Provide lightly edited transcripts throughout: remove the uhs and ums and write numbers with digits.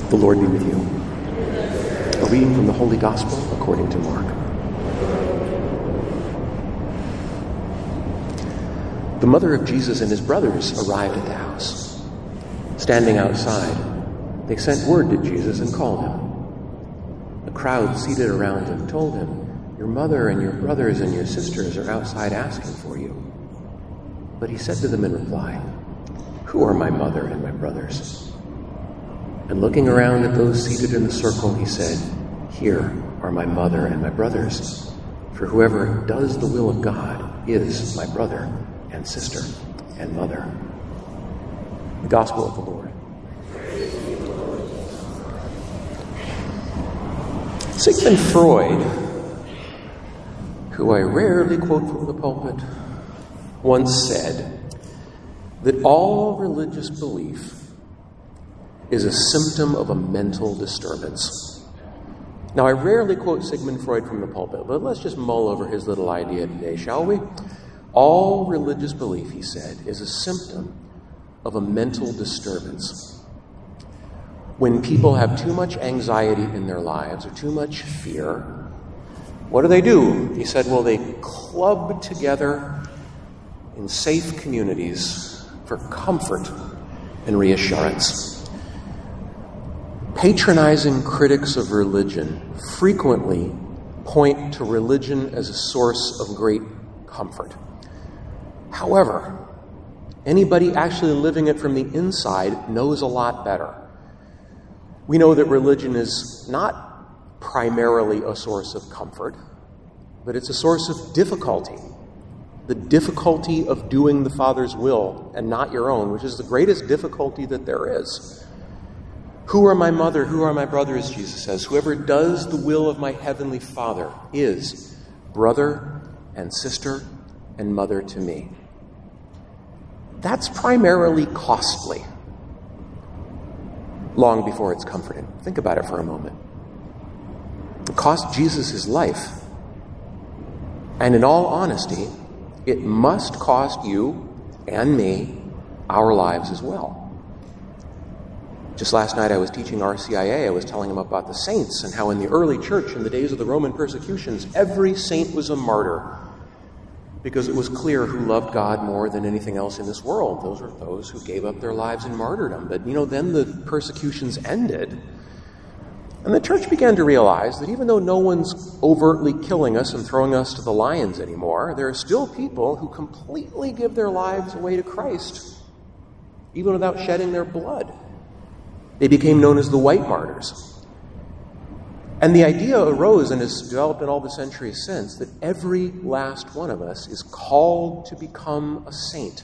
The Lord be with you. A reading from the Holy Gospel according to Mark. The mother of Jesus and his brothers arrived at the house. Standing outside, they sent word to Jesus and called him. The crowd seated around him told him, "Your mother and your brothers and your sisters are outside asking for you." But he said to them in reply, "Who are my mother and my brothers?" And looking around at those seated in the circle, he said, "Here are my mother and my brothers. For whoever does the will of God is my brother and sister and mother." The Gospel of the Lord. Sigmund Freud, who I rarely quote from the pulpit, once said that all religious belief is a symptom of a mental disturbance. Now, I rarely quote Sigmund Freud from the pulpit, but let's just mull over his little idea today, shall we? All religious belief, he said, is a symptom of a mental disturbance. When people have too much anxiety in their lives or too much fear, what do? He said, well, they club together in safe communities for comfort and reassurance. Patronizing critics of religion frequently point to religion as a source of great comfort. However, anybody actually living it from the inside knows a lot better. We know that religion is not primarily a source of comfort, but it's a source of difficulty. The difficulty of doing the Father's will and not your own, which is the greatest difficulty that there is. Who are my mother? Who are my brothers? Jesus says. Whoever does the will of my heavenly Father is brother and sister and mother to me. That's primarily costly, long before it's comforting. Think about it for a moment. It cost Jesus his life. And in all honesty, it must cost you and me our lives as well. Just last night I was teaching RCIA. I was telling them about the saints and how in the early church, in the days of the Roman persecutions, every saint was a martyr because it was clear who loved God more than anything else in this world. Those were those who gave up their lives in martyrdom. But, then the persecutions ended, and the church began to realize that even though no one's overtly killing us and throwing us to the lions anymore, there are still people who completely give their lives away to Christ, even without shedding their blood. They became known as the white martyrs. And the idea arose and has developed in all the centuries since that every last one of us is called to become a saint.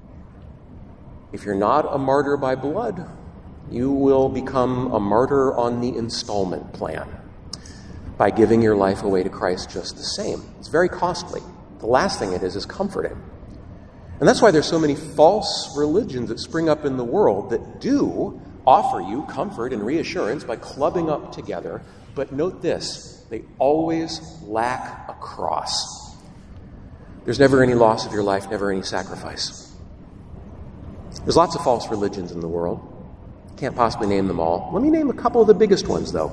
If you're not a martyr by blood, you will become a martyr on the installment plan by giving your life away to Christ just the same. It's very costly. The last thing it is comforting. And that's why there's so many false religions that spring up in the world that do offer you comfort and reassurance by clubbing up together. But note this, they always lack a cross. There's never any loss of your life, never any sacrifice. There's lots of false religions in the world. Can't possibly name them all. Let me name a couple of the biggest ones, though.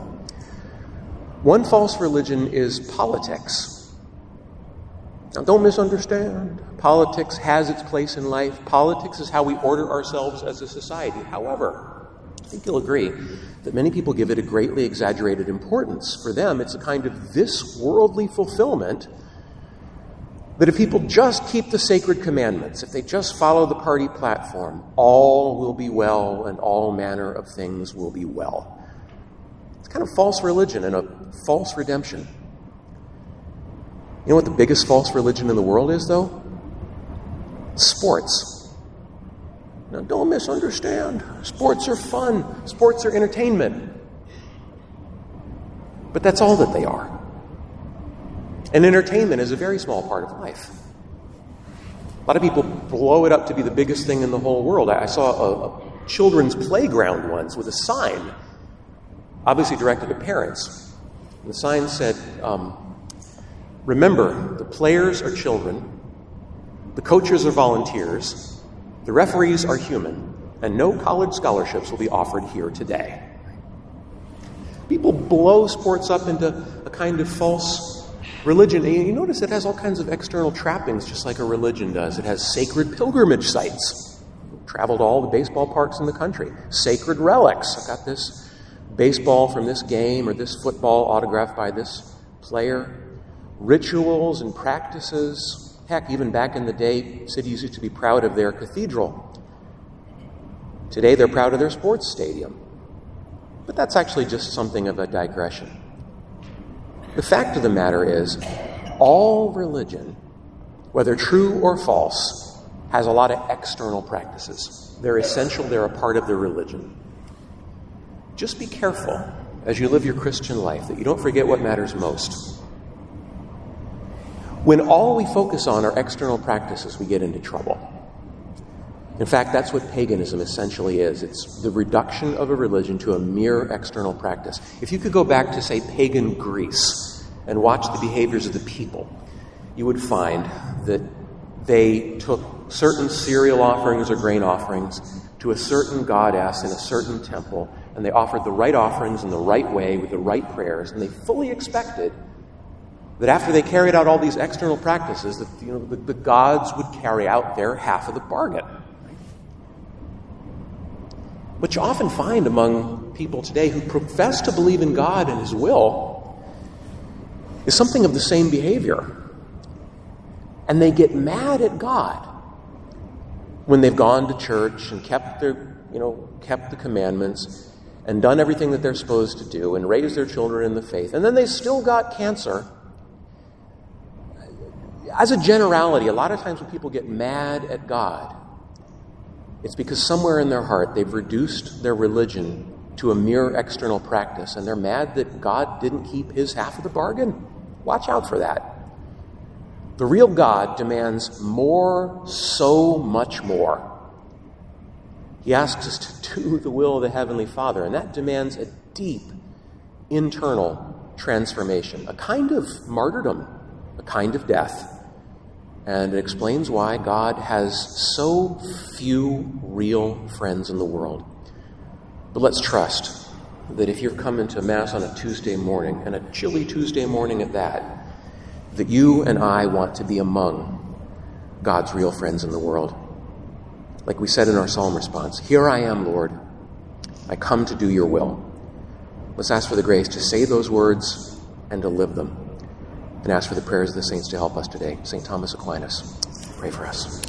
One false religion is politics. Now, don't misunderstand. Politics has its place in life. Politics is how we order ourselves as a society. However, I think you'll agree that many people give it a greatly exaggerated importance. For them, it's a kind of this worldly fulfillment that if people just keep the sacred commandments, if they just follow the party platform, all will be well and all manner of things will be well. It's kind of false religion and a false redemption. You know what the biggest false religion in the world is, though? Sports. Now, don't misunderstand. Sports are fun. Sports are entertainment. But that's all that they are. And entertainment is a very small part of life. A lot of people blow it up to be the biggest thing in the whole world. I saw a children's playground once with a sign, obviously directed at parents. And the sign said, remember, the players are children, the coaches are volunteers, the referees are human, and no college scholarships will be offered here today. People blow sports up into a kind of false religion. And you notice it has all kinds of external trappings, just like a religion does. It has sacred pilgrimage sites. Traveled to all the baseball parks in the country. Sacred relics. I've got this baseball from this game or this football autographed by this player. Rituals and practices. Heck, even back in the day, cities used to be proud of their cathedral. Today they're proud of their sports stadium. But that's actually just something of a digression. The fact of the matter is, all religion, whether true or false, has a lot of external practices. They're essential, they're a part of the religion. Just be careful as you live your Christian life that you don't forget what matters most. When all we focus on are external practices, we get into trouble. In fact, that's what paganism essentially is. It's the reduction of a religion to a mere external practice. If you could go back to, say, pagan Greece and watch the behaviors of the people, you would find that they took certain cereal offerings or grain offerings to a certain goddess in a certain temple, and they offered the right offerings in the right way with the right prayers, and they fully expected that after they carried out all these external practices, that the gods would carry out their half of the bargain. What you often find among people today who profess to believe in God and His will is something of the same behavior. And they get mad at God when they've gone to church and kept the commandments and done everything that they're supposed to do and raised their children in the faith. And then they still got cancer. As a generality, a lot of times when people get mad at God, it's because somewhere in their heart they've reduced their religion to a mere external practice, and they're mad that God didn't keep His half of the bargain. Watch out for that. The real God demands more, so much more. He asks us to do the will of the Heavenly Father, and that demands a deep internal transformation, a kind of martyrdom, a kind of death. And it explains why God has so few real friends in the world. But let's trust that if you're coming to Mass on a Tuesday morning, and a chilly Tuesday morning at that you and I want to be among God's real friends in the world. Like we said in our psalm response, "Here I am, Lord. I come to do your will." Let's ask for the grace to say those words and to live them. And ask for the prayers of the saints to help us today. St. Thomas Aquinas, pray for us.